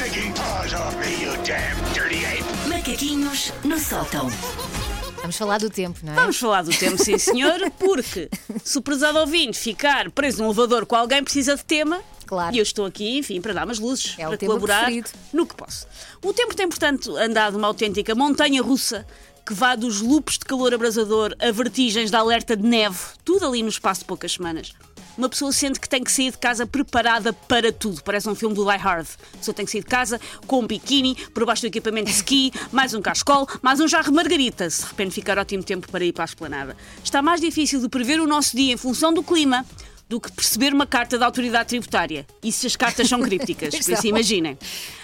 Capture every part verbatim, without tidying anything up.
stinking paws off me, you damn dirty ape! Macaquinhos no sótão. Vamos falar do tempo, não é? Vamos falar do tempo, sim senhor, porque se o prezado ouvinte ficar preso num elevador com alguém, precisa de tema. Claro. E eu estou aqui, enfim, para dar umas luzes, É o para tema colaborar preferido. no que posso. O tempo tem, portanto, andado uma autêntica montanha russa que vá dos loops de calor abrasador a vertigens da alerta de neve, tudo ali no espaço de poucas semanas. Uma pessoa sente que tem que sair de casa preparada para tudo. Parece um filme do Die Hard. A pessoa tem que sair de casa com um biquíni, por baixo do equipamento de ski, mais um cascol, mais um jarro de margarita, se de repente ficar ótimo tempo para ir para a esplanada. Está mais difícil de prever o nosso dia em função do clima do que perceber uma carta da autoridade tributária. E se as cartas são crípticas, por isso imaginem.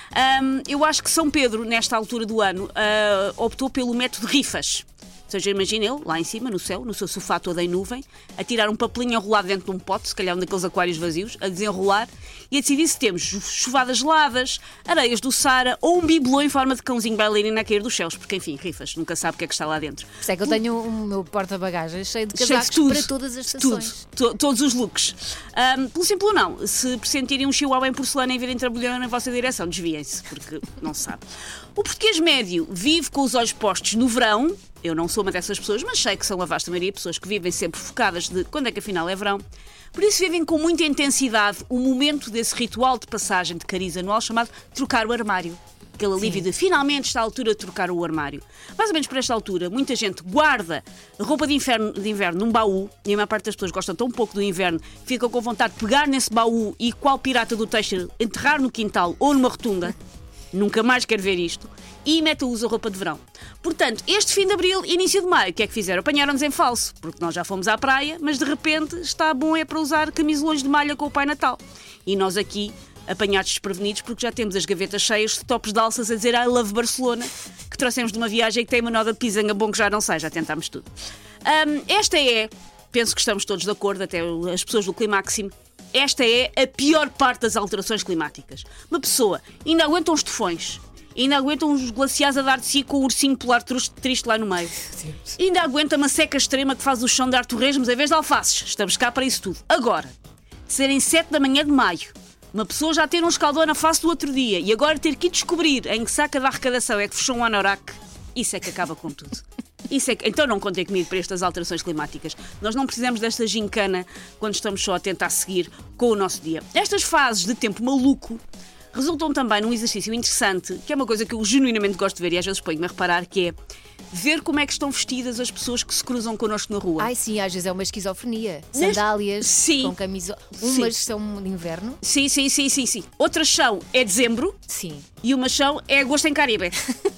Um, eu acho que São Pedro, nesta altura do ano, uh, optou pelo método rifas. Ou seja, imagina ele, lá em cima, no céu, no seu sofá todo em nuvem, a tirar um papelinho enrolado dentro de um pote, se calhar um daqueles aquários vazios, a desenrolar e a decidir se temos chuvadas geladas, areias do Saara ou um bibelô em forma de cãozinho bailarina a cair dos céus, porque enfim, rifas, nunca sabe o que é que está lá dentro. Por isso é que eu tenho o meu porta-bagagens cheio de Cheio de casacos tudo, para todas as tudo, estações. to- todos os looks. Um, pelo simples não, se pressentirem um chihuahua em porcelana e virem trabalhar na vossa direção, desviem-se, porque não se sabe. O português médio vive com os olhos postos no verão. Eu não sou uma dessas pessoas, mas sei que são a vasta maioria de pessoas que vivem sempre focadas de quando é que afinal é verão. Por isso vivem com muita intensidade o momento desse ritual de passagem de cariz anual chamado trocar o armário. Aquele alívio de finalmente está a altura de trocar o armário. Mais ou menos por esta altura, muita gente guarda a roupa de inverno, de inverno num baú, e a maior parte das pessoas gostam tão pouco do inverno, ficam com vontade de pegar nesse baú e, qual pirata do têxtil, enterrar no quintal ou numa rotunda. Nunca mais quero ver isto. E mete o uso a roupa de verão. Portanto, este fim de abril e início de maio, o que é que fizeram? Apanharam-nos em falso, porque nós já fomos à praia, mas de repente está bom é para usar camisolões de malha com o Pai Natal. E nós aqui, apanhados desprevenidos, porque já temos as gavetas cheias de topos de alças a dizer I love Barcelona, que trouxemos de uma viagem que tem uma nota de pisanga bom que já não sei, já tentámos tudo. Hum, esta é, penso que estamos todos de acordo, até as pessoas do Climáximo, esta é a pior parte das alterações climáticas. Uma pessoa ainda aguenta uns tufões, ainda aguenta uns glaciares a dar de si com o ursinho polar triste lá no meio. Ainda aguenta uma seca extrema que faz o chão dar torresmos em vez de alfaces. Estamos cá para isso tudo. Agora, de serem sete da manhã de maio, uma pessoa já ter um escaldão na face do outro dia e agora ter que ir descobrir em que saca da arrecadação é que fechou um anorak, isso é que acaba com tudo. Isso é que... Então não contem comigo para estas alterações climáticas. Nós não precisamos desta gincana quando estamos só a tentar seguir com o nosso dia. Estas fases de tempo maluco resultam também num exercício interessante, que é uma coisa que eu genuinamente gosto de ver e às vezes ponho-me a reparar, que é ver como é que estão vestidas as pessoas que se cruzam connosco na rua. Ai sim, às vezes é uma esquizofrenia. Sandálias Sim. com camisola. Sim. Umas são de inverno. Sim, sim, sim, sim, sim. Outras são é dezembro Sim. e umas são é agosto em Caribe.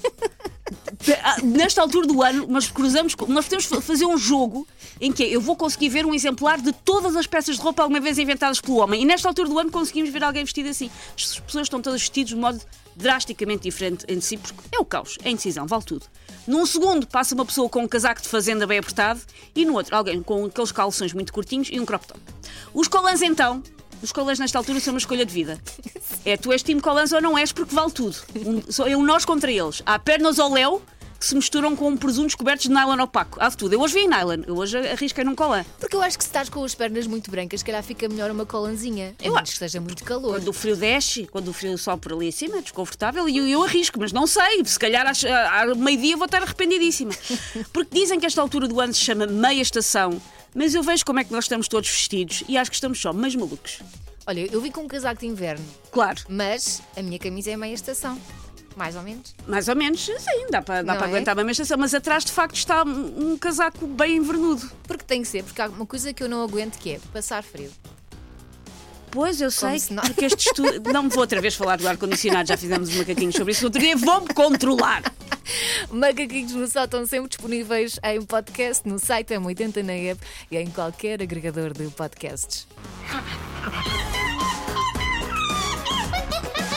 Nesta altura do ano, nós cruzamos, nós podemos fazer um jogo em que eu vou conseguir ver um exemplar de todas as peças de roupa alguma vez inventadas pelo homem. E nesta altura do ano conseguimos ver alguém vestido assim. As pessoas estão todas vestidas de modo drasticamente diferente entre si, porque é o caos, é a indecisão, vale tudo. Num segundo passa uma pessoa com um casaco de fazenda bem apertado e no outro alguém com aqueles calções muito curtinhos e um crop top. Os colãs então, os colãs nesta altura são uma escolha de vida. É, tu és time colãs ou não és, porque vale tudo. Um, é um nós contra eles. Há pernas ao léu que se misturam com presuntos cobertos de nylon opaco. Há de tudo. Eu hoje vi em nylon, eu hoje arrisquei num colã. Porque eu acho que se estás com as pernas muito brancas, se calhar fica melhor uma colanzinha. Eu acho que esteja muito calor. Quando o frio desce, quando o frio sobe por ali em cima, é desconfortável e eu, eu arrisco, mas não sei. Se calhar ao meio-dia vou estar arrependidíssima. Porque dizem que esta altura do ano se chama meia estação, mas eu vejo como é que nós estamos todos vestidos e acho que estamos só mais malucos. Olha, eu vi com um casaco de inverno, Claro. mas a minha camisa é meia estação. Mais ou menos. Mais ou menos, sim, dá para, dá Não para é? aguentar bem uma estação, mas atrás de facto está um, um casaco bem invernudo. Porque tem que ser, porque há uma coisa que eu não aguento que é passar frio. Pois, eu sei, se não- porque este estudo... Não me vou outra vez falar do ar-condicionado, já fizemos um macaquinho sobre isso no outro dia, vou-me controlar. Macaquinhos no Sótão sempre disponíveis em podcast, no site M oitenta na app e em qualquer agregador de podcasts.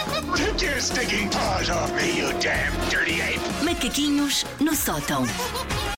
Take your stinking paws off me, you damn dirty ape! Macaquinhos no sótão.